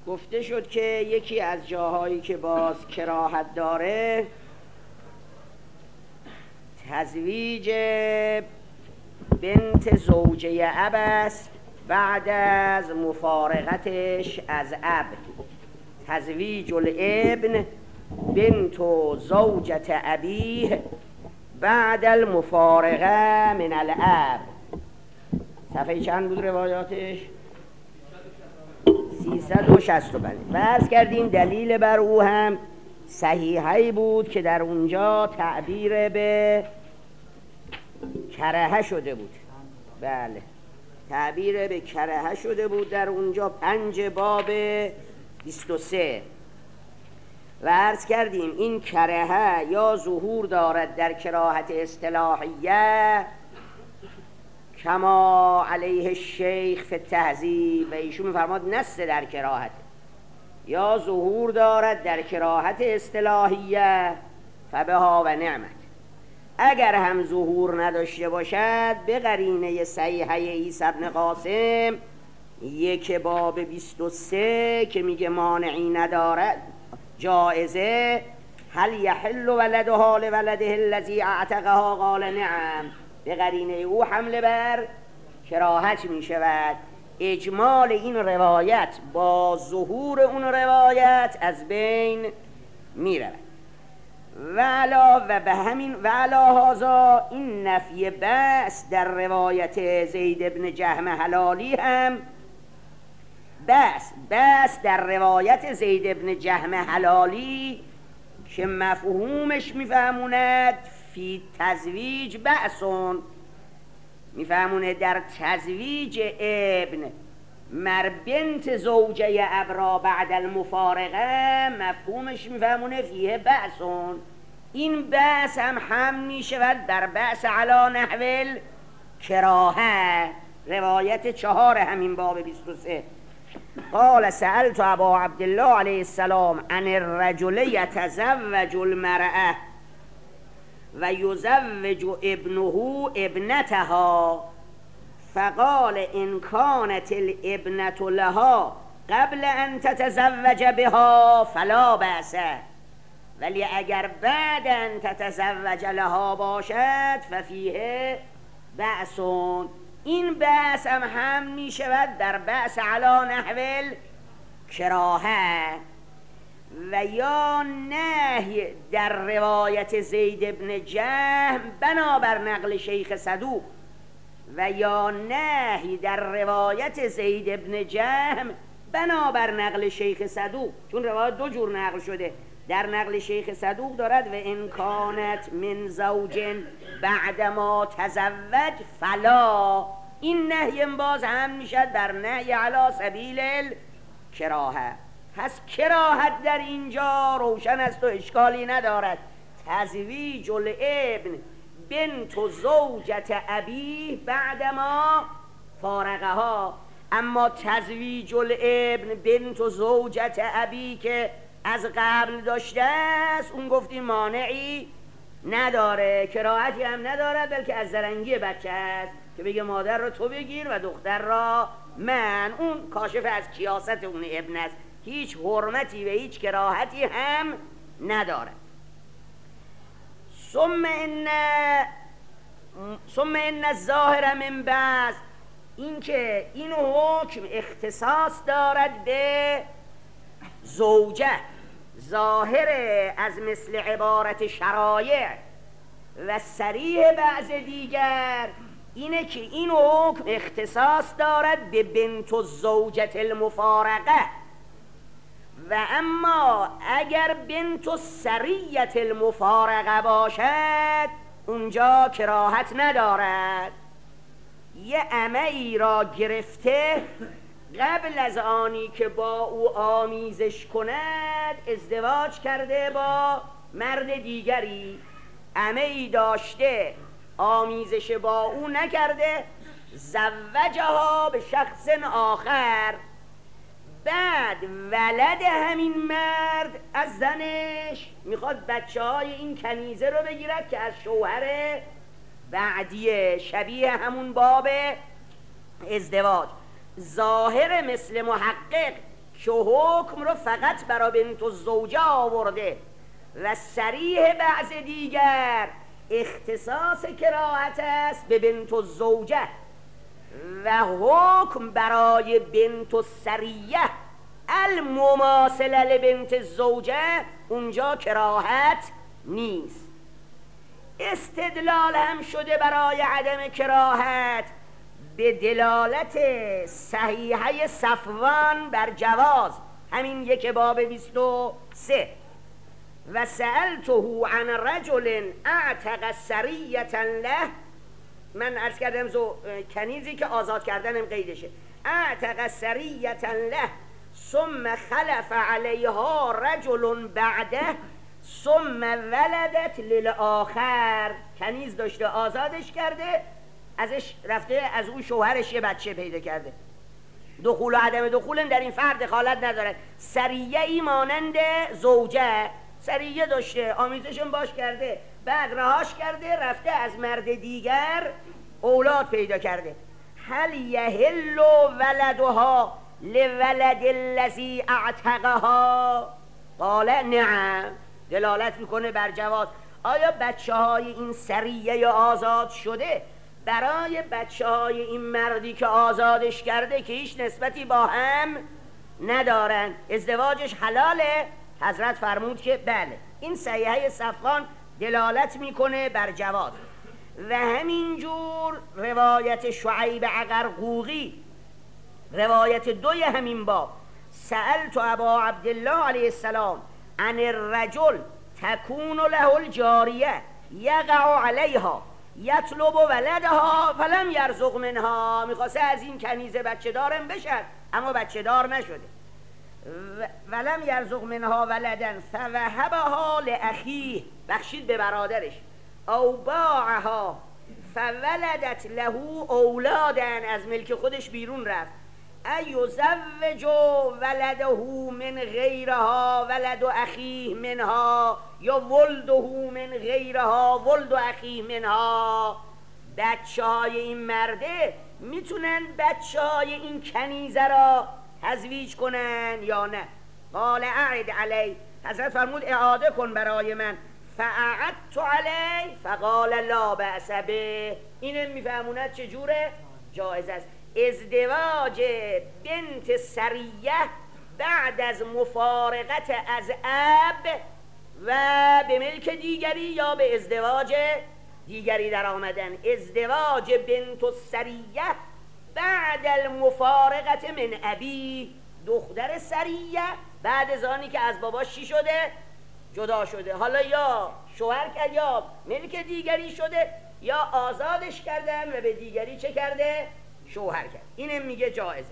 گفته شد که یکی از جاهایی که باز کراهت داره تزویج بنت زوجه اب است بعد از مفارقتش از اب. تزویج الابن بنت زوجة ابیه بعد المفارقه من الاب. صفحه چند بود روایاتش؟ 360. بله. بحث کردیم دلیل بر او هم صحیحی بود که در اونجا تعبیر به کرهه شده بود. بله، تعبیر به کرهه شده بود در اونجا 5 باب 23. و عرض کردیم این کرهه یا ظهور دارد در کراهت اصطلاحیه کما علیه الشیخ فی التهذیب، و ایشون می‌فرماد نص در کراهت، یا ظهور دارد در کراهت اصطلاحیه فبها و نعمت. اگر هم ظهور نداشته باشد به قرینه صحیحه عیسی بن قاسم 1 باب 23 که میگه مانعی ندارد جائزه، هل یحل ولدها لولده الذی اعتقها قال نعم، به قرینه او حمله بر کراهت می شود. اجمال این روایت با ظهور اون روایت از بین می رود. و به همین و علا هذا این نفی بأس در روایت زید بن جهم حلالی هم بأس در روایت زید بن جهم حلالی که مفهومش میفهموند فی تزویج بأسون، میفهمونه در تزویج ابن مر بنت زوجه ابرا بعد المفارقه، مفهومش میفهمونه فیه بأسون. این بأس هم میشود در بأس علا نحو کراهه، روایت 4 همین باب 23. قال سألت ابا عبدالله علیه السلام عن الرجل یتزوج المرأة و یزوج ابنه ابنتها فقال ان كانت الابنة لها قبل ان تتزوج بها فلا بأس، ولی اگر بعد ان تتزوج لها باشد ففیه بأسون. این بأس هم می شود در بأس علا نحو کراهه. و یا نهی در روایت زید بن جهم بنابر نقل شیخ صدوق، و یا نهی در روایت زید بن جهم بنابر نقل شیخ صدوق، چون روایت 2 جور نقل شده. در نقل شیخ صدوق دارد و ان کانت من زوج بعد ما تزوج فلا، این نهی باز هم میشد در نهی علی سبیل الکراهه. پس کراهت در اینجا روشن است و اشکالی ندارد. تزویج الابن بنت زوجة ابیه بعد ما فارقها، اما تزویج الابن بنت زوجة ابی که از قبل داشته است اون گفتیم مانعی نداره، کراهتی هم ندارد، بلکه از زرنگی بچه است که بگه مادر رو تو بگیر و دختر را من. اون کاشف از کیاست اون ابن است، هیچ حرمتی و هیچ کراهتی هم ندارد. ثم ان الظاهر من بعض، این که این حکم اختصاص دارد به زوجه، ظاهر از مثل عبارت شرایع و صریح بعض دیگر اینه که این حکم اختصاص دارد به بنت الزوجة المفارقه، و اما اگر بنت السریة المفارقه باشد اونجا کراهت ندارد. یه عمه‌ای را گرفته قبل از آنی که با او آمیزش کند ازدواج کرده با مرد دیگری، عمه‌ای داشته آمیزش با او نکرده، زوجها به شخص آخر، بعد ولد همین مرد از زنش میخواد بچه های این کنیزه رو بگیرد که از شوهر بعدیه، شبیه همون باب ازدواج. ظاهر مثل محقق که حکم رو فقط برای بنت الزوجه آورده و صریح بعض دیگر اختصاص کراهت است به بنت الزوجه و حکم برای بنت السریه المماثله لبنت الزوجه اونجا کراهت نیست. استدلال هم شده برای عدم کراهت به دلالت صحیحه صفوان بر جواز، همین یک باب 23 و سألته عن رجل اعتق سریة له، من عرض کردم کنیزی که آزاد کردنم قیدشه، اعتق سریة له ثم خلف علیها رجل بعده ثم ولدت للآخر، کنیز داشته آزادش کرده، ازش رفته از اون شوهرش یه بچه پیدا کرده. دخول و عدم دخول در این فرد دخالت ندارد. سریه ای مانند زوجه، سریه داشته آمیزشم باش کرده، بعد رهاش کرده رفته از مرد دیگر اولاد پیدا کرده. هل یحل ولدها لولد الذی اعتقها؟ قال نعم، دلالت میکنه بر جواز. آیا بچه های این سریه یا آزاد شده برای بچه های این مردی که آزادش کرده که هیچ نسبتی با هم ندارن ازدواجش حلاله؟ حضرت فرمود که بله، این صحیحه صفوان دلالت میکنه بر جواز. و همینجور روایت شعیب عقرقوقی، روایت 2 همین باب، سألت ابا عبدالله علیه السلام عن الرجل تکون له الجاریه یقع علیها یطلب ولدها فلم یرزق منها، میخواسته از این کنیزه بچه دارم بشد اما بچه دار نشده. ولم یرزق منها ولدن فوهبها لاخیه، بخشید به برادرش، او باعها فولدت له اولادن، از ملک خودش بیرون رفت، ایزوج ولده من غیرها ولد اخیه منها یا ولده من غیرها ولد اخیه منها. بچه های این مرده میتونن بچه های این کنیزه را تزویج کنن یا نه؟ قال اعد علی، حضرت فرمود اعاده کن برای من. فاعدت علی فقال لا بأس به، اینم میفهموند چجوره؟ جایز است. ازدواج بنت سریه بعد از مفارقت از اب و به ملک دیگری یا به ازدواج دیگری در آمدن. ازدواج بنت السریه بعد المفارقت من ابی، دختر سریه بعد از آنی که از باباش چی شده؟ جدا شده، حالا یا شوهر کرد یا ملک دیگری شده یا آزادش کردن و به دیگری چه کرده؟ شوهر کرد. اینم میگه جایزه.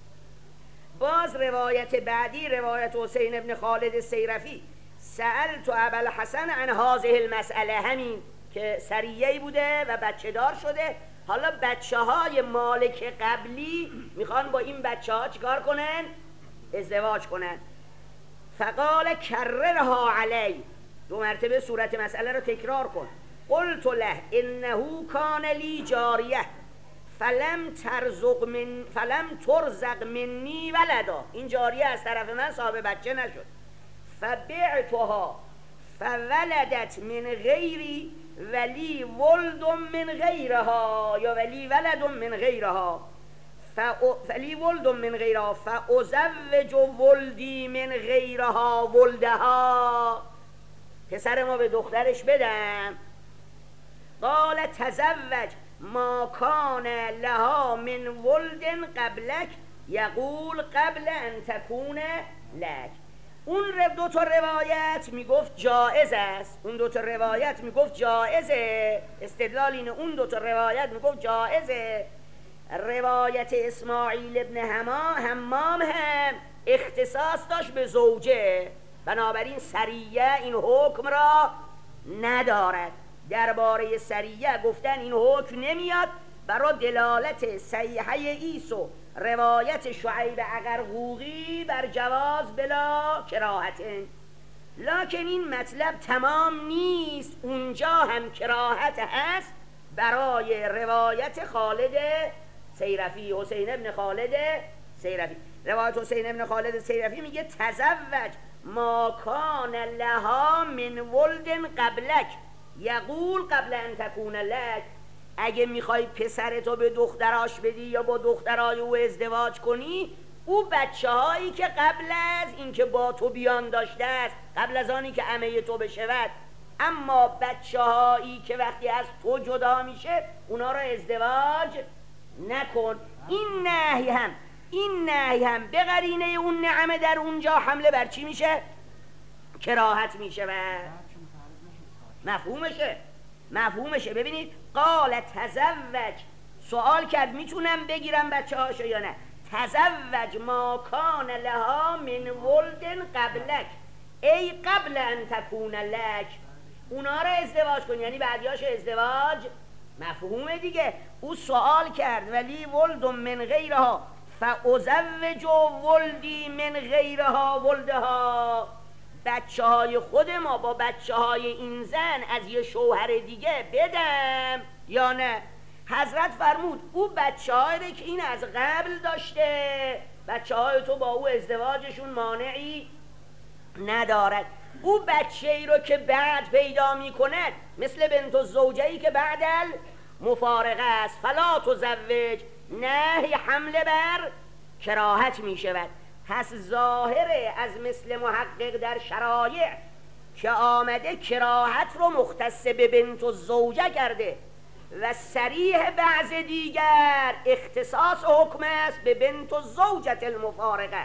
باز روایت بعدی، روایت حسین ابن خالد سیرفی، سألت ابا الحسن عن هذه المسئله، همین که سریه‌ای بوده و بچه دار شده، حالا بچه های مالک قبلی میخوان با این بچه ها چیکار کنن؟ ازدواج کنن. فقال کررها علی، 2 مرتبه صورت مسئله رو تکرار کن. قلت له انه کان لی جاریه فلم ترزق منی ولدا، این جاریه از طرف من صاحب بچه نشد. فبعتها فولدت من غیری ولی ولد من غیرها یا ولی ولد من غیرها فلی ولد من غیرها فازوج ولدی من غیرها ولدها، پسر ما به دخترش بدم. قال تزوج ما کان لها من ولد قبلک یقول قبل ان تکون لک. اون 2 تا روایت میگفت جائز است، اون 2 تا روایت میگفت جائزه، استدلال اینه اون 2 تا روایت میگفت جائزه. روایت اسماعیل ابن حمام هم اختصاص داشت به زوجه، بنابراین سریه این حکم را ندارد. درباره سریه گفتن این حکم نمیاد برای دلالت صحیحه ایسو روایت شعیب عقرقوقی بر جواز بلا کراهت. لکن این مطلب تمام نیست، اونجا هم کراهت هست برای روایت خالد سیرفی، حسین ابن خالد سیرفی. روایت حسین ابن خالد سیرفی میگه تزوج ما کان لها من ولد قبلک یقول قبل ان تکون لک. اگه میخوای پسرتو به دختراش بدی یا با دخترای او ازدواج کنی، او بچه هایی که قبل از اینکه با تو بیان داشته است، قبل از آنی که عمه تو بشود، اما بچه هایی که وقتی از تو جدا میشه اونا رو ازدواج نکن. این نهی هم به قرینه اون نعمه در اونجا حمله بر چی میشه؟ کراهت میشه و مفهومشه. ببینید قال تزوج، سوال کرد میتونم بگیرم بچه هاشو یا نه. تزوج ما کان لها من ولد قبلک ای قبل ان تکون لک، اونا رو ازدواج کن، یعنی بعدیاش ازدواج. مفهومه دیگه. او سوال کرد ولی ولد من غیرها فازوج ولدی من غیرها ولدها، بچه های خود ما با بچه های این زن از یه شوهر دیگه بدم یا نه؟ حضرت فرمود او بچه هایی که این از قبل داشته، بچه های تو با او ازدواجشون مانعی ندارد. او بچه ای رو که بعد پیدا می کند مثل بنت الزوجه‌ای که بعد مفارقه است، فلا تزوج، نهی حمله بر کراهت می شود. پس ظاهره از مثل محقق در شرایع که آمده کراهت رو مختص به بنت الزوجه کرده و صریح بعض دیگر اختصاص حکم است به بنت الزوجه المفارقه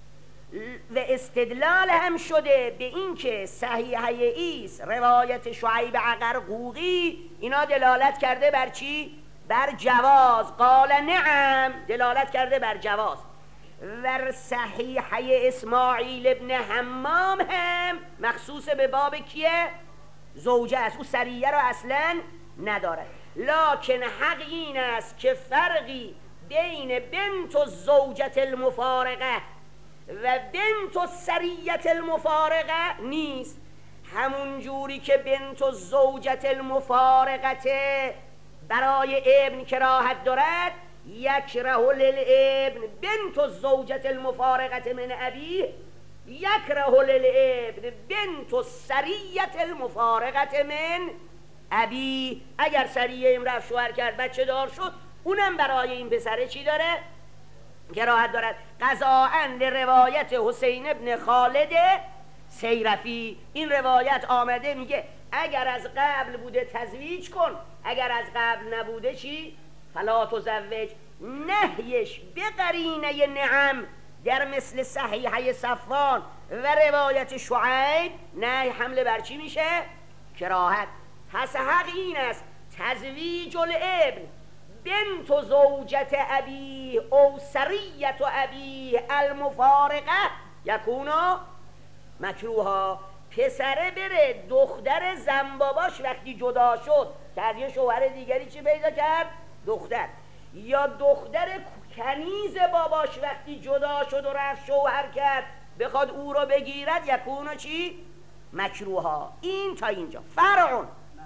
و استدلال هم شده به این که صحیحه ایست روایت شعیب عقرقوقی اینا دلالت کرده بر چی؟ بر جواز. قال نعم، دلالت کرده بر جواز. و صحیحه اسماعیل ابن حمام هم مخصوص به باب کیه؟ زوجه است، او سریه را اصلا نداره. لکن حق این است که فرقی بین بنت الزوجه المفارقه و بنت السریه المفارقه نیست. همون جوری که بنت الزوجه المفارقه برای ابن کراهت دارد، یکره للابن بنت الزوجه المفارقه من ابیه یکره للابن بنت السریه المفارقه من ابی. اگر سریه این رفت شوهر کرد بچه دار شد، اونم برای این پسره چی داره؟ کراهت دارد. قضاءً روایت حسین ابن خالد سیرفی، این روایت آمده میگه اگر از قبل بوده تزویج کن، اگر از قبل نبوده چی؟ فلا تزوج. نهیش به قرینه نعم در مثل صحیحه صفوان و روایت شعیب نهی حمله بر چی میشه؟ کراهت. پس حق این است تزویج الابن بنت زوجت ابی او سریت ابی المفارقه یکونو مکروها. پسره بره دختر زنباباش وقتی جدا شد که از یه شوهر دیگری چی پیدا کرد؟ دختر. یا دختر کنیز باباش وقتی جدا شد و رفت شوهر کرد بخواد او رو بگیرد، یکونو چی؟ مکروها. این تا اینجا فرعون.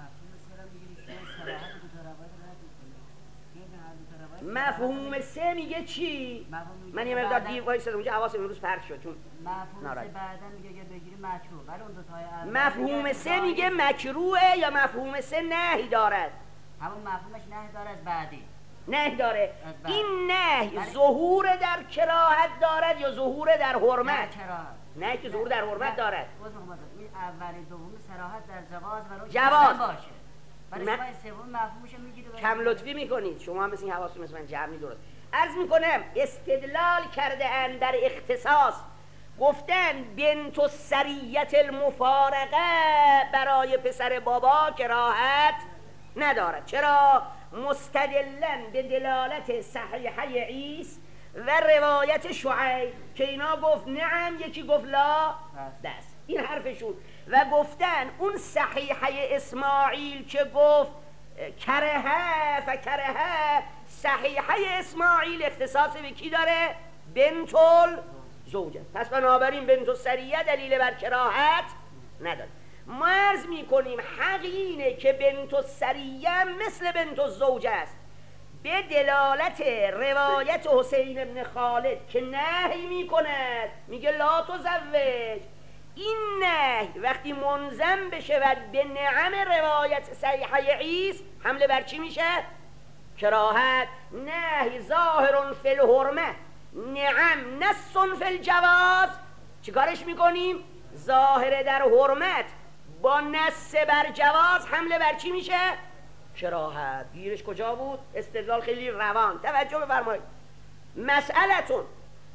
مفهوم سه میگه چی؟ من یه مقدار دیر وایسادم اونجا حواسم امروز پرت شد چون مفهوم سه بعداً میگه اگه بگیری مکروه، ولی اون دو تای اول مفهوم سه میگه مکروهه یا مفهوم سه نهی دارد؟ همون مفهومش نهی داره از بعدی. نهی داره. این نهی ظهور در کراهت دارد یا ظهور در حرمت؟ نه که ظهور در حرمت دارد. این اولی دوم صراحت در جواز باشه. برای شما سوم مفهومش میگیره. کم لطفی میکنید شما هم مثل این حواستون مثل من جمع درست. عرض میکنم استدلال کرده اند در اختصاص، گفتن بنت السریه المفارقه برای پسر بابا کراهت ندارد. چرا؟ مستدلن به دلالت صحیحه عیسی و روایت شعیب که اینا گفت نعم یکی گفت لا دست، این حرفشون. و گفتن اون صحیحه اسماعیل که گفت کرهه فکرهه، صحیحه اسماعیل اختصاص به کی داره؟ بنت الزوجه. پس بنابراین بنت السریه دلیل بر کراهت نداره. ما عرض می کنیم حق اینه که بنت السریه مثل بنت الزوجه است، به دلالت روایت حسین ابن خالد که نهی میکند، میگه لا تزوج. این نهی وقتی منظم بشود به نعم روایت صحیحه عیسی، حمله بر چی میشه؟ کراهت. نهی ظاهر فی الحرمه، نعم نص فی الجواز. چیکارش میکنیم؟ ظاهر در حرمت با نص بر جواز حمله بر چی میشه؟ کراهت. گیرش کجا بود؟ استدلال خیلی روان. توجه بفرمایید. مسئلتون،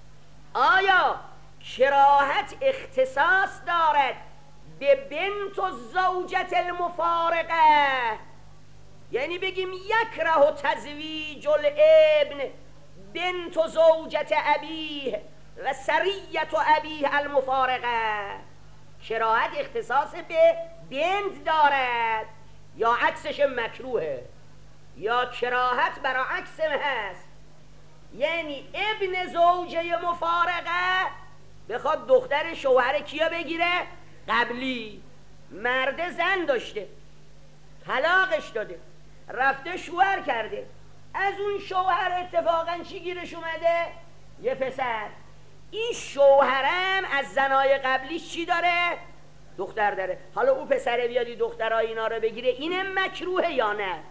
آیا کراهت اختصاص دارد به بنت و زوجت المفارقه؟ یعنی بگیم یکره تزویج الابن بنت و زوجت ابیه و سریت و ابیه المفارقه. کراهت اختصاص به بنت دارد یا عکسش مکروهه، یا کراهت برعکس هست. یعنی ابن زوجه مفارقه بخواد دختر شوهر کیا بگیره؟ قبلی. مرد زن داشته، طلاقش داده، رفته شوهر کرده، از اون شوهر اتفاقا چی گیرش اومده؟ یه پسر. این شوهرم از زنای قبلیش چی داره؟ دختر داره. حالا او پسره بیادی دخترای اینا رو بگیره، اینم مکروه یا نه؟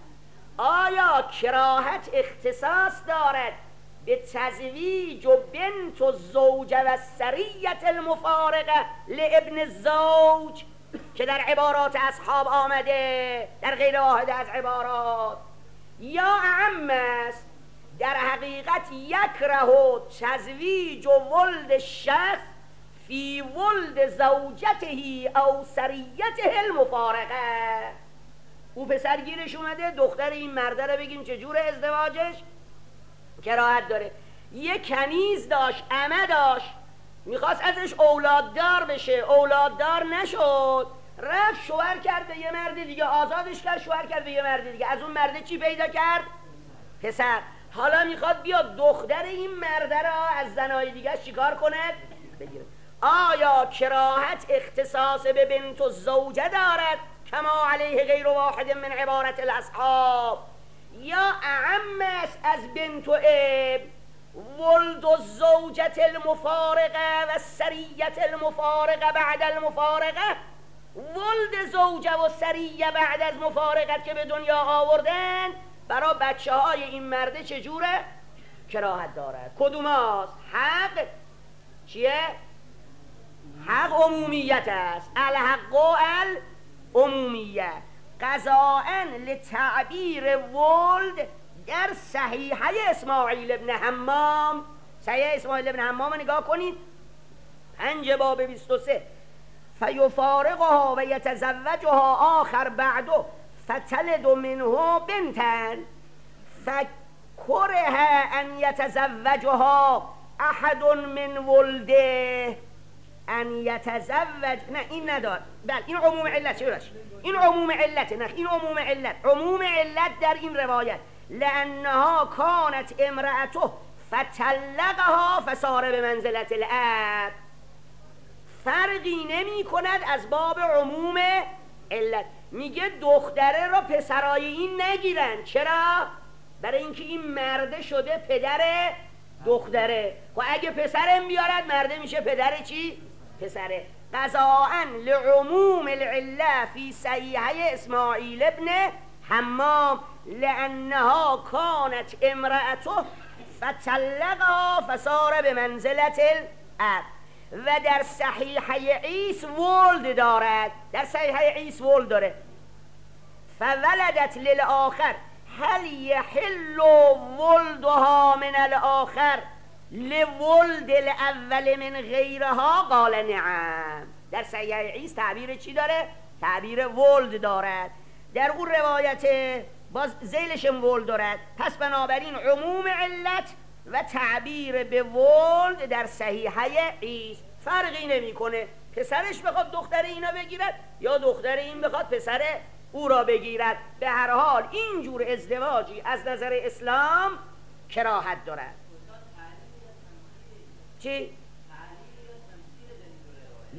آیا کراهت اختصاص دارد به تزویج و بنت و زوجه و سریت المفارقه لابن الزوج که در عبارات اصحاب آمده، در غیر واحد از عبارات، یا اعم است؟ در حقیقت یکره تزویج و ولد شخص فی ولد زوجته او سریته المفارقه. او پسر گیرش اومده، دختر این مرده رو بگیم چجور ازدواجش؟ کراهت داره. یه کنیز داشت، عمه داشت، میخواست ازش اولاددار بشه، اولاددار نشد، رفت شوهر کرد به یه مرد دیگه، آزادش کرد، شوهر کرد به یه مرد دیگه. از اون مرده چی پیدا کرد؟ پسر. حالا میخواد بیاد دختر این مرده را از زنای دیگه چیکار کند؟ بگیره. آیا کراهت اختصاص به بنت و زوجه دارد کما علیه غیر واحد من عبارت الاصحاب، یا اعم است از بنت و اب؟ ولد و زوجت المفارقه و سریت المفارقه بعد المفارقه، ولد زوجه و سریه بعد از مفارقت که به دنیا آوردن، برای بچه های این مرده چجوره؟ کراهت دارد. کدوم هاست؟ حق چیه؟ حق عمومیت است. الحق و العمومیه. قضاءً لتعبیر ولد در صحیحه اسماعیل ابن حمام. صحیحه اسماعیل ابن حمام نگاه کنید، 5 باب 23. فیفارقها و یتزوجها آخر بعده فتلد منه بنتن فکره ان یتزوجها احد من ولده ان یتزوج. نه این ندار، بله این عموم علت. این عموم علت. نه این عموم علت. عموم علت در این روایت لانها کانت امرأته فطلقها فصار به منزلت الاب. فرقی نمی کند از باب عموم علت. میگه دختره را پسرای این نگیرن. چرا؟ برای اینکه این مرده شده پدر دختره. و اگه پسرم بیارد مرده میشه پدر چی؟ پسره. قضاءً لعموم العله فی صحیحه اسماعیل ابن حمام لانها کانت امرأته فطلقها فصار به منزلت الاب. و در صحیحه عیسی ولد دارد. در صحیحه عیسی ولد داره. فولدت للآخر هل یحل ولدها من الاخر لولد الاول من غیرها؟ قال نعم. در صحیحه عیسی تعبیر چی داره؟ تعبیر ولد دارد. در اون روایت باز زیلشم ولد دارد. پس بنابراین عموم علت و تعبیر به ولد در صحیحه عیسی فرقی نمیکنه. پسرش بخواد دختر اینا بگیرد یا دختر این بخواد پسر او را بگیرد، به هر حال اینجور ازدواجی از نظر اسلام کراهت دارد. چی؟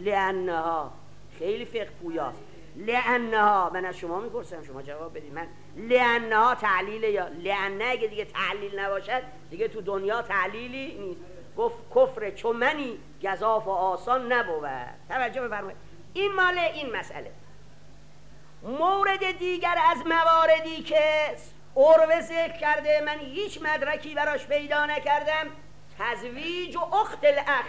لانها خیلی فقه پویاست. لانها، من از شما میپرسم شما جواب بدید. من لانها تعلیل، یا لانه اگه دیگه تعلیل نباشد دیگه تو دنیا تعلیلی نیست. گفت کفر چو منی گزاف و آسان نبود. توجه بفرمایید، این مال این مسئله. مورد دیگر از مواردی که عروه ذکر کرده، من هیچ مدرکی براش پیدا نکردم، تزویج و اخت الاخ،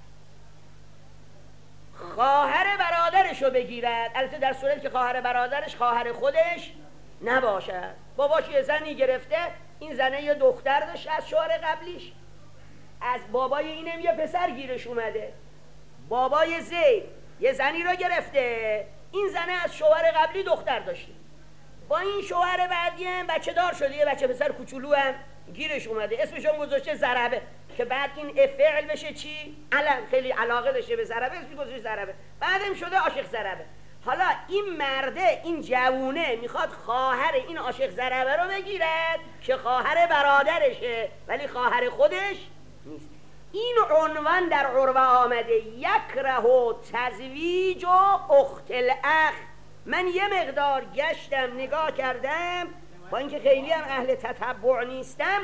خواهر برادرشو بگیرد، البته در صورتی که خواهر برادرش خواهر خودش نباشد. باباش یه زنی گرفته، این زنه یه دختر داشت از شوهر قبلیش، از بابای اینم یه پسر گیرش اومده. بابای زید یه زنی رو گرفته، این زنه از شوهر قبلی دختر داشته، با این شوهر بعدی هم بچه دار شده، یه بچه پسر کوچولو هم گیرش اومده، اسمش هم گذاشته ضربه، که بعد این فعل بشه چی؟ علم. خیلی علاقه داشته به ضربه، اسمش گذاشته ضربه، بعدم شده عاشق ضربه. حالا این مرده، این جوونه میخواد خواهر این عاشق ضربه رو بگیرد که خواهر برادرشه ولی خواهر خودش نیست. این عنوان در عروه آمده، یکره تزویج و اخت الاخ. من یه مقدار گشتم نگاه کردم، با اینکه خیلی هم اهل تتبع نیستم.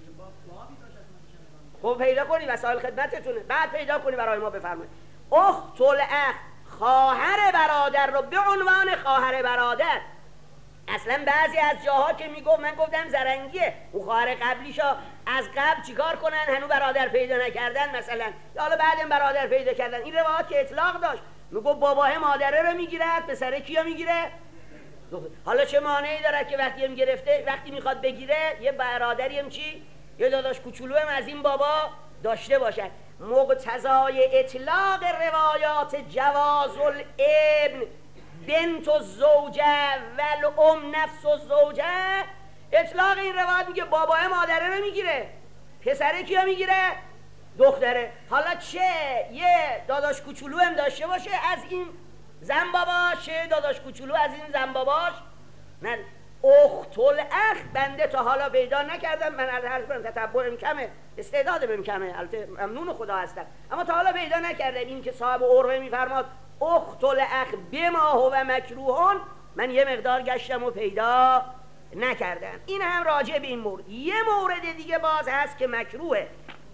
خب پیدا کنی، وسایل خدمتتونه، بعد پیدا کنی برای ما بفرمایید. اخت الاخ، خواهر برادر رو به عنوان خواهر برادر. اصلا بعضی از جاها که میگفت، من گفتم زرنگیه، اون خواهر قبلیشو از قبل چیکار کنن، هنوز برادر پیدا نکردن مثلا، یا حالا بعدم برادر پیدا کردن. این روایات که اطلاق داشت، میگفت باباه مادره رو میگیرد، پسره کیو میگیره؟ حالا چه مانعی داره که وقتی هم گرفته، وقتی میخواد بگیره یه برادری هم چی، یه داداش کوچولو هم از این بابا داشته باشد. مقتضای اطلاق روایات جواز الابن بنت الزوجه والام نفس الزوجه، اطلاق این روایت میگه بابای مادره رو میگیره، پسره کیو میگیره؟ دختره. حالا چه یه داداش کوچولو هم داشته باشه از این زن باباش، چه داداش کوچولو از این زن باباش، نه. اخت الاخ بنده تا حالا پیدا نکردم، من عرض کنم تتبعم کمه، استعدادم کمه، البته ممنون خدا هستم، اما تا حالا پیدا نکردم. این که صاحب عروه میفرماد اخت الاخ بما هو مکروهون، من یه مقدار گشتم و پیدا نکردم. این هم راجع به این مورد. یه مورد دیگه باز هست که مکروهه،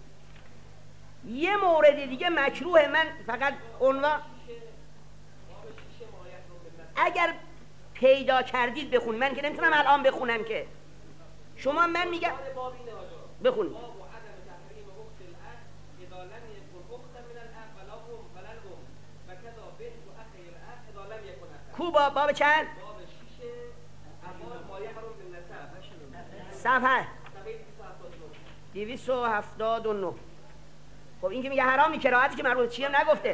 یه مورد دیگه مکروهه، من فقط عنوان اگر پیدا کردید بخون، من که نمیتونم الان بخونم که شما، من میگم بخونید. کو باب چند؟ صفحه 279. خب این که میگه حرامی، کراهتی که مربوط چی هم نگفته.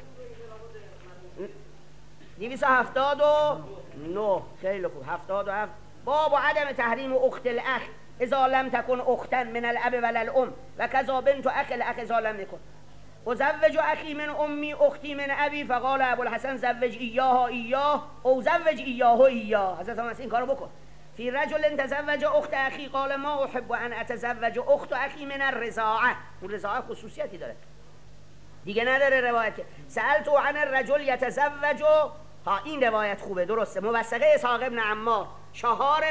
279 خیلی خوب. 77 باب عدم تحریم اخت الاخ اذا لم تكن اختا من الاب ولا الام و کذا بنت اخ الاخ اذا لم نکن. وزوج اخی من امی اختی من ابی فقال ابو الحسن زوج ایاها ایاه او زوج ایاه ایاه. حضرت عمر این کارو بکن. فی رجل تزوج اخت اخی قال ما احب ان اتزوج اخت اخی من الرضاعه. اون رضاعه خصوصیتی داره دیگه نداره روایت که سألت عن الرجل یتزوج. ها این روایت خوبه، درسته. موثقه اسحاق ابن عمار 4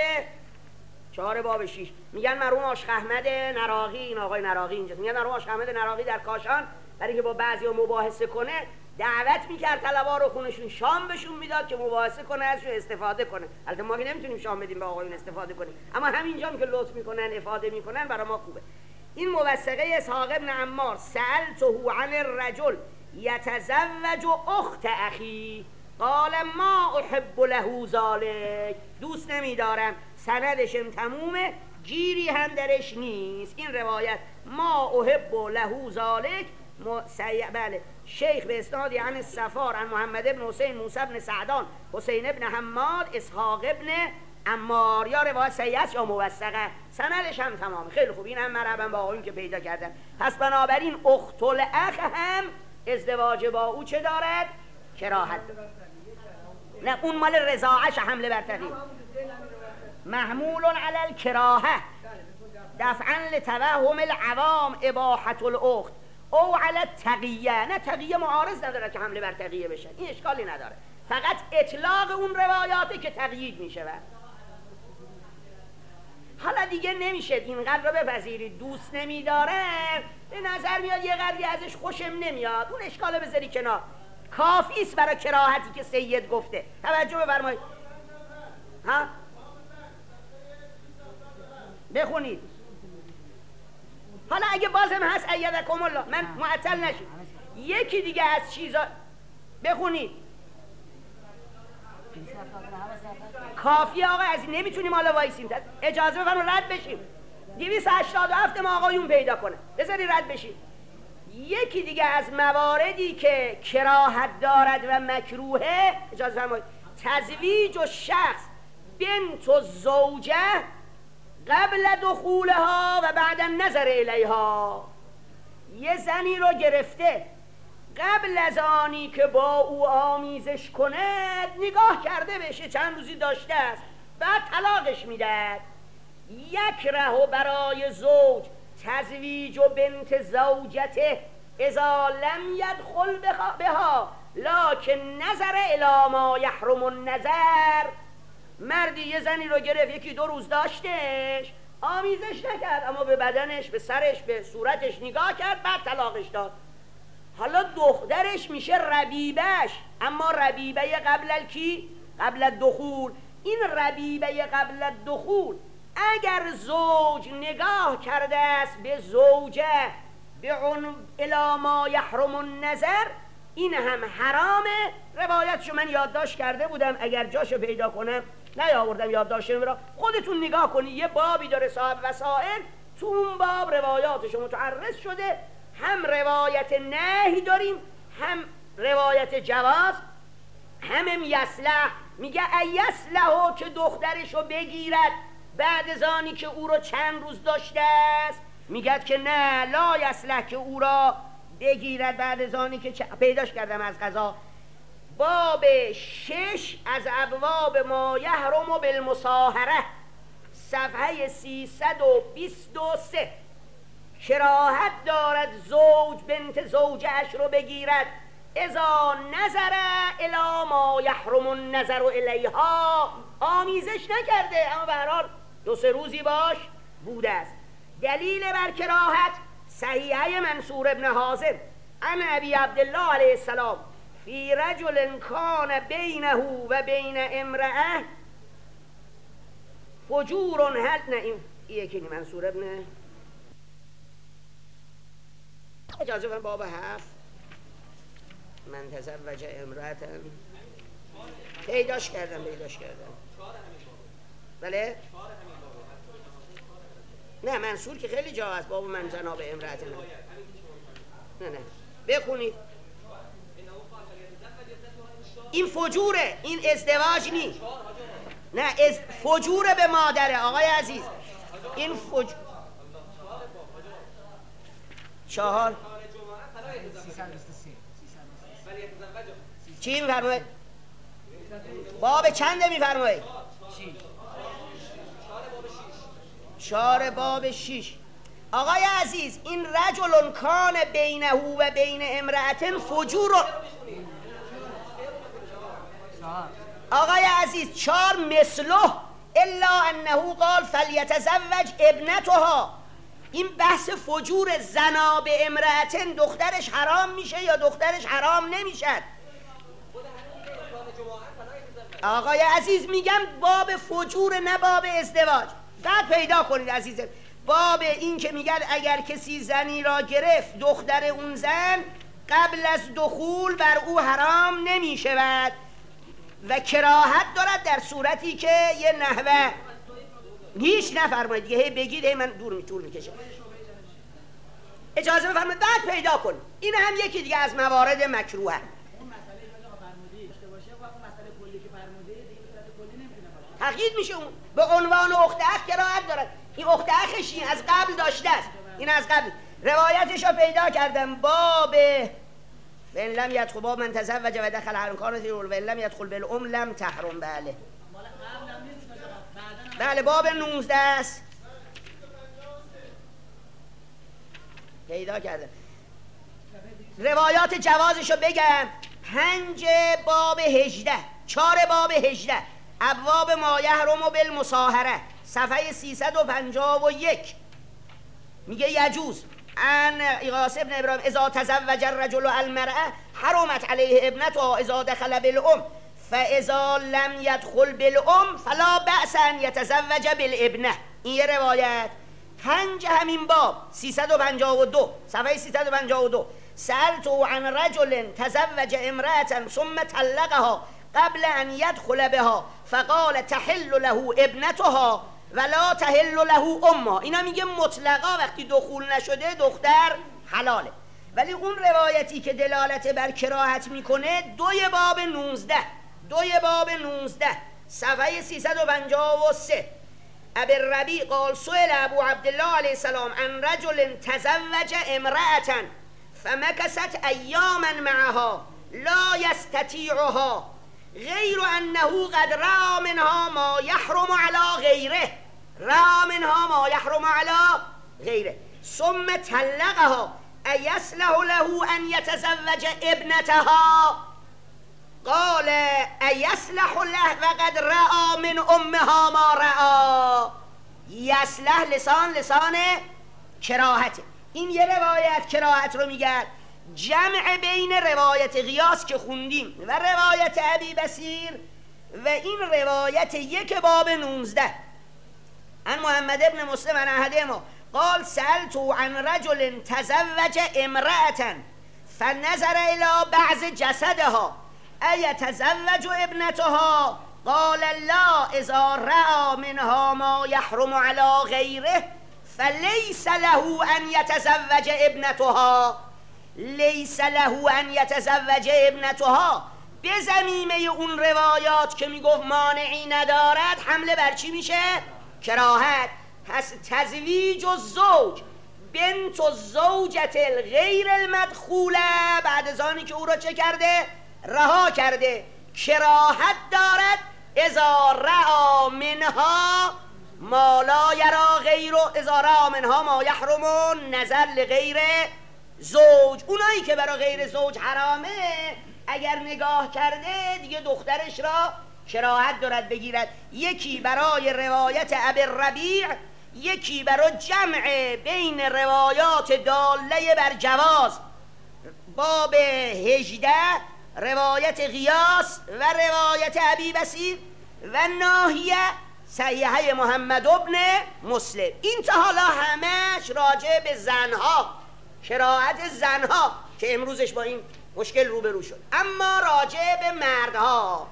باب 6 میگن مرحوم عاشق احمد نراقی، این آقای نراقی اینجاست، میگن مرحوم عاشق احمد نراقی در کاشان برای اینکه با بعضیا مباحثه کنه دعوت میکرد طلبا رو خونشون، شام بهشون میداد که مباحثه کنه، ازشون استفاده کنه. البته ما که نمیتونیم شام بدیم به آقایون استفاده کنیم، اما همینجا که لطف میکنن افاده میکنن برای ما خوبه. این موثقه اسحاق ابن عمار سألته عن الرجل یتزوج اخت اخی قال ما احب له ذلك. دوست نمیدارم، سندشم تمومه، گیری هم درش نیست. این روایت ما احب له ذلك بله شیخ به اسنادی عن السفار عن محمد ابن حسین موسی ابن سعدان حسین ابن حماد اسحاق ابن عمار، یا روایت سیئه یا موثقه، سندش هم تمامه. خیلی خوب، این هم مرحبا با آقایون که پیدا کردن. پس بنابراین اخت الاخ هم ازدواج با او چه دارد؟ کراهت. نه اون مال رضاعش حمله بر تغییر، محمول علی الکراهه دفعا لتوهم العوام اباحه الاخت او علی التقیه. نه تقیه معارض نداره که حمله بر تقیه بشه، این اشکالی نداره، فقط اطلاق اون روایاته که تقیید میشه. حالا دیگه نمیشه اینقدر رو بپذیرید دوست نمیداره، به نظر میاد یه قدری ازش خوشم نمیاد، اون اشکالو بذاری کنار، کافی است برای کراهتی که سید گفته. توجه بفرمایید. ها بخونید. حالا اگه بازم هست ایدکم الله، من معطل نشید. یکی دیگه از چیزا بخونید. کافیه آقا عزیز، نمیتونیم حالا وایسیم، اجازه بفرمایید رد بشیم. 287 ما آقایون پیدا کنه، بذاری رد بشیم. یکی دیگه از مواردی که کراهت دارد و مکروهه، اجازه فرمایید، تزویج و شخص بنت و زوجه قبل دخولها و بعد نظر الیها. یه زنی رو گرفته قبل از آنی که با او آمیزش کند نگاه کرده بشه، چند روزی داشته است، بعد طلاقش میدهد. یکره برای زوج تزویج و بنت زوجته اذا لم یدخل بها لکن نظر الی ما یحرم النظر. مردی یه زنی رو گرفت، یکی 2 روز داشتش، آمیزش نکرد، اما به بدنش، به سرش، به صورتش نگاه کرد، بعد طلاقش داد. حالا دخترش میشه ربیبش، اما ربیبه قبل الکی؟ قبل الدخول. این ربیبه قبل الدخول اگر زوج نگاه کرده است به زوجه الی ما یحرم النظر، این هم حرامه. روایتشو من یادداشت کرده بودم، اگر جاشو پیدا کنم نیاوردم یادداشتم را، خودتون نگاه کنید. یه بابی داره صاحب وسائل، تو اون باب روایاتشو متعرض شده، هم روایت نهی داریم، هم روایت جواز، هم یصلح. میگه ایصلحو که دخترشو بگیرد بعد از آنی که او رو چند روز داشته است، میگه که نه، لا یصلح که او را بگیرد بعد از آنی که پیداش کردم از قضا. باب 6 از ابواب ما یحرم بالمصاهره، صفحه 323. کراهت دارد زوج بنت زوجش رو بگیرد اذا نظر الی ما یحرم النظر الیها. آمیزش نکرده، اما به هر حال 2-3 روزی باش بوده است. دلیل بر کراهت صحیحه منصور ابن حازم عن ابی عبدالله علیه السلام فی رجل کان بینه و بین امرأه فجور هل. نه این یکی منصور ابن، اجازه من باب 7 من تزوج امرأة پیداش کردم. بله؟ نه منصور که خیلی جا هست، باب من جناب امرأة. نه بخونید. این فجوره، این ازدواج نی. نه فجور به مادره آقای عزیز. این فجور 4 چی میفرمایید؟ باب چنده میفرمایید؟ 4 باب 6. آقای عزیز این رجل کان بینه و بین امرأة فجور. آقای عزیز 4 مثله الا انه قال فلیتزوج ابنتها. این بحث فجور زنا به امرأة، دخترش حرام میشه یا دخترش حرام نمیشد؟ آقای عزیز میگم باب فجور، نه باب ازدواج. بعد پیدا کنید عزیزم. باب این که میگن اگر کسی زنی را گرفت، دختر اون زن قبل از دخول بر او حرام نمیشود و کراهت دارد در صورتی که یه نحوه هیچ نفرمایید دیگه، هی بگید هی من طول میکشه. اجازه بفرمایید بعد پیدا کن. این هم یکی دیگه از موارد مکروهه. تقیید میشه اون به عنوان اخت اخ کراهت دارد. این اخت اخش این از قبل داشته است، این از قبل. روایتش رو پیدا کردم باب فإن لم يدخل باب من تزوج و دخل حرم کانت و ان لم يدخل بالام لم تحرم. بله باب 19 است، پیدا کردم. روایات جوازش رو بگم. 5 باب 18، 4 باب 18 ابواب ما یحرم بالمصاهره، صفحه 351 میگه یجوز ان ایاس ابن ابراهیم اذا تزوج الرجل المرأة حرمت علیه ابنتها اذا دخل بالام فاذا لم يدخل بالام فلا بأس ان يتزوج بالابنه. این یه روایت. 5 همین باب 352 صفحه 352 سألت عن رجل تزوج امرأة ثم طلقها قبل ان يدخل بها فقال تحل له ابنتها ولا تحل له امها. اینا میگه مطلقا وقتی دخول نشده دختر حلاله. ولی اون روایتی که دلالت بر کراهت میکنه 2 باب 19 صفحه 353 ابی الربیع قال سئل ابو عبدالله علیه السلام عن رجل تزوج امرأة فمكثت ایاما معها لا یستطیعها غیر انه قد رأى منها ما يحرم على غیره ثم طلقها ایصلح له ان يتزوج ابنتها قال ایصلح له وقد رأى من امها ما رأى. یصلح لسان کراهته. این یه روایت کراهت رو میگه. جمع بین روایت غیاس که خوندیم و روایت ابی بصیر و این روایت 1 باب 19 عن محمد ابن مسلم عن احدهما قال سألت عن رجل تزوج امرأة فنظر الى بعض جسدها ایتزوج ابنتها قال لا اذا رأى منها ما يحرم على غیره فلیس له ان يتزوج ابنتها. به ضمیمه اون روایات که میگفت مانعی ندارد حمله بر چی میشه؟ کراهت. پس تزویج الزوج بنت الزوجة الغیر المدخوله بعد از آنی که او را چه کرده؟ رها کرده. کراهت دارد اذا رأى منها ما لا یرا غیره اذا رأى منها ما یحرم نظر لغیر زوج. اونایی که برای غیر زوج حرامه اگر نگاه کرده دیگه دخترش را کراهت دارد بگیرد. یکی برای روایت ابی الربیع، یکی برای جمع بین روایات داله بر جواز. باب 18 روایت غیاس و روایت ابی بصیر و ناحیه صحیحه محمد ابن مسلم. این تا حالا همش راجع به زنها، کراهت زنها که امروزش با این مشکل روبرو شد. اما راجع به مردها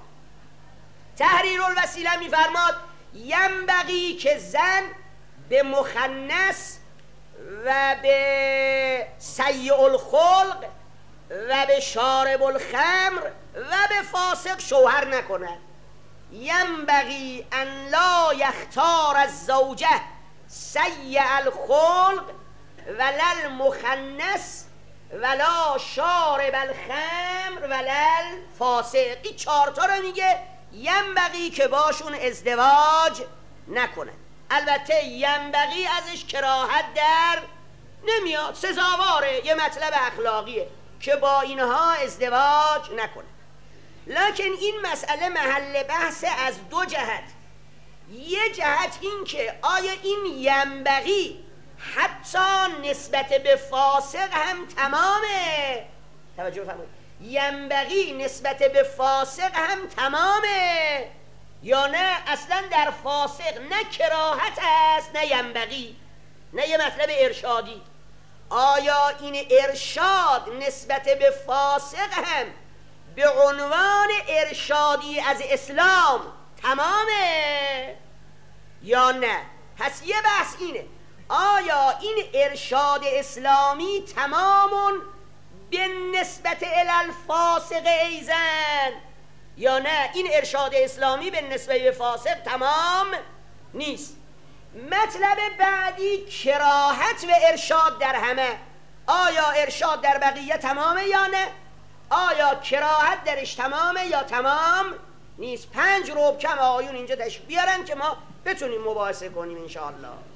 تحریر الوسیله میفرماد ینبغی که زن به مخنث و به سیء الخلق و به شارب الخمر و به فاسق شوهر نکند. ینبغی ان لا یختار الزوجه سیء الخلق ولا المخنث ولا شارب الخمر ولا الفاسق. این 4 تا رو میگه ینبغی که باشون ازدواج نکنه. البته ینبغی ازش کراهت در نمیاد، سزاواره، یه مطلب اخلاقیه که با اینها ازدواج نکنه. لکن این مسئله محل بحث از 2 جهت. یه جهت این که آیا این ینبغی حتی نسبت به فاسق هم تمامه؟ توجه فرمایید. ینبغی نسبت به فاسق هم تمامه یا نه اصلا در فاسق نه کراهت است نه ینبغی، نه یه مطلب ارشادی. آیا این ارشاد نسبت به فاسق هم به عنوان ارشادی از اسلام تمامه یا نه؟ پس یه بحث اینه آیا این ارشاد اسلامی تمامون به نسبت الالفاسق ایزن یا نه این ارشاد اسلامی به نسبت به فاسق تمام نیست. مطلب بعدی کراهت و ارشاد در همه. آیا ارشاد در بقیه تمامه یا نه؟ آیا کراهت درش تمامه یا تمام نیست؟ 5 ربع کم آقایون اینجا تشریف بیارن که ما بتونیم مباحثه کنیم انشاءالله.